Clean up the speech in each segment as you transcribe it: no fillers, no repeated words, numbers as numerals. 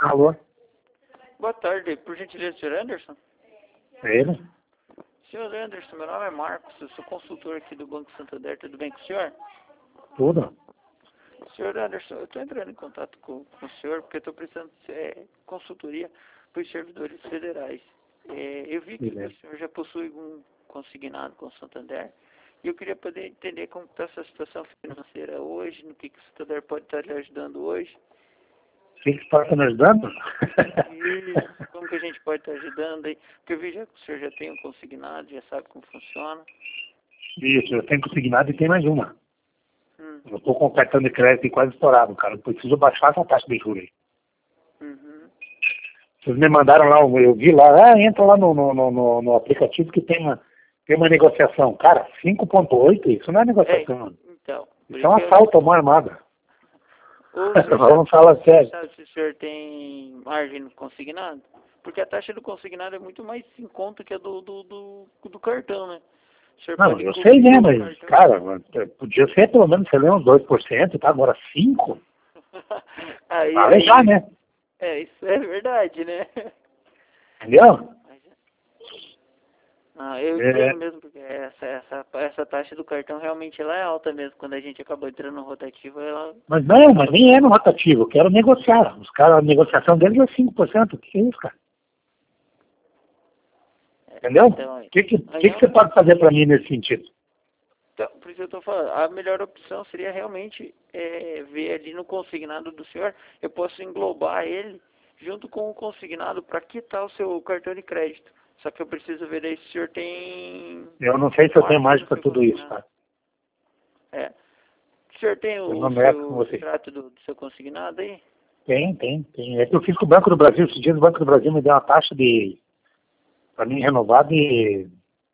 Alô? Boa tarde, por gentileza, senhor Anderson? É ele? Senhor Anderson, meu nome é Marcos, eu sou consultor aqui do Banco Santander, tudo bem com o senhor? Tudo? Senhor Anderson, eu estou entrando em contato com o senhor porque eu estou precisando de consultoria para os servidores federais. Eu vi que o senhor já possui um consignado com o Santander e eu queria poder entender como está essa situação financeira hoje, no que o Santander pode estar lhe ajudando hoje. O que está me ajudando? Isso, como que a gente pode estar ajudando aí? Porque eu vi já que o senhor já tem um consignado, já sabe como funciona. Isso, eu tenho consignado e tem mais uma. Eu estou com o cartão de crédito quase estourado, cara. Eu preciso baixar essa taxa de juros aí. Uhum. Vocês me mandaram lá, eu vi lá, entra lá no aplicativo que tem uma negociação. Cara, 5,8, isso não é negociação. Então, isso é um assalto à mão armada. Vamos falar sério. Sabe se o senhor tem margem no consignado? Porque a taxa do consignado é muito mais em conta que a do cartão, né? Não, eu sei mesmo, mas, cara, podia ser pelo menos, sei lá, uns 2%, tá? Agora 5%? Vale já, né? Isso é verdade, né? Entendeu? Eu entendo mesmo, porque essa taxa do cartão realmente ela é alta mesmo. Quando a gente acabou entrando no rotativo, ela... Mas nem é no rotativo, eu quero negociar. Os caras, a negociação deles é 5%. O que é isso, cara? Entendeu? Então, O que você pode fazer para mim nesse sentido? Então, por isso eu estou falando, a melhor opção seria realmente ver ali no consignado do senhor, eu posso englobar ele junto com o consignado para quitar o seu cartão de crédito. Só que eu preciso ver aí se o senhor tem... Eu não sei se eu tenho margem para tudo isso, tá? O senhor tem o seu extrato do seu consignado aí? Tem. É que eu fiz com o Banco do Brasil, esses dias o Banco do Brasil me deu uma taxa para mim renovada de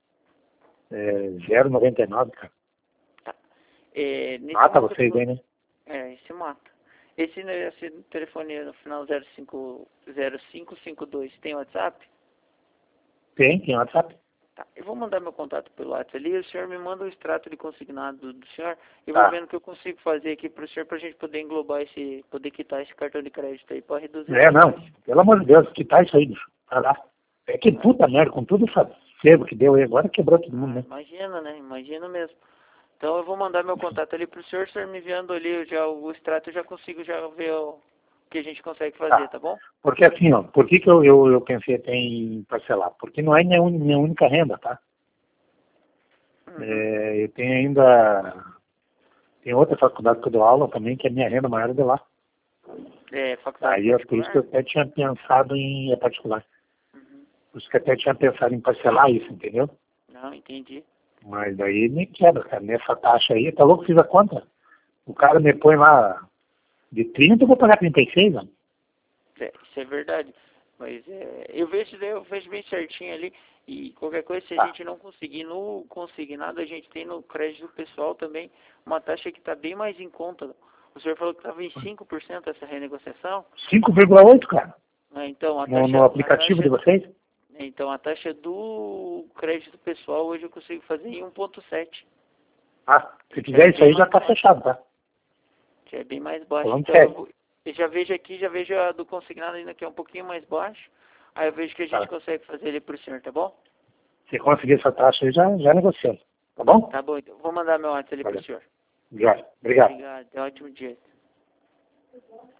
0,99, cara. Tá. Mata vocês aí, né? Esse mata. Esse telefone no final 0552 tem WhatsApp? Tem WhatsApp. Tá. Eu vou mandar meu contato pelo WhatsApp ali, o senhor me manda o extrato de consignado do senhor, eu vou vendo o que eu consigo fazer aqui para o senhor, para a gente poder englobar poder quitar esse cartão de crédito aí, para reduzir não, pelo amor de Deus, quitar isso aí, bicho. Tá lá. Que puta merda, com tudo esse fervo que deu aí, agora quebrou todo mundo, né? Imagina, né? Imagina mesmo. Então eu vou mandar meu contato ali pro senhor me enviando ali o extrato, eu já consigo ver o que a gente consegue fazer, tá bom? Porque assim, ó, por que eu pensei até em parcelar? Porque não é minha única renda, tá? Eu tenho ainda... Tem outra faculdade que eu dou aula também, que é minha renda maior de lá. Faculdade particular? Por isso que eu até tinha pensado em... É particular. Por isso que eu até tinha pensado em parcelar isso, entendeu? Não, entendi. Mas daí me quebra, cara. Nessa taxa aí, tá louco? Fiz a conta. O cara me põe lá de 30, eu vou pagar 36, mano. Isso é verdade. Mas eu vejo bem certinho ali. E qualquer coisa, se a gente não conseguir no consignado, a gente tem no crédito pessoal também uma taxa que está bem mais em conta. O senhor falou que estava em 5% essa renegociação? 5,8, cara. Então, a taxa, no aplicativo de vocês? Então, a taxa do crédito pessoal hoje eu consigo fazer em 1,7. Se fizer isso aí já tá fechado, tá? Que é bem mais baixo. Falando Então, eu já vejo a do consignado ainda que é um pouquinho mais baixo. Aí eu vejo que a gente consegue fazer ele pro senhor, tá bom? Se conseguir essa taxa aí, já negociamos. Tá bom? Tá bom, então. Vou mandar meu WhatsApp ali pro senhor. Já. Obrigado. Obrigado. Ótimo dia.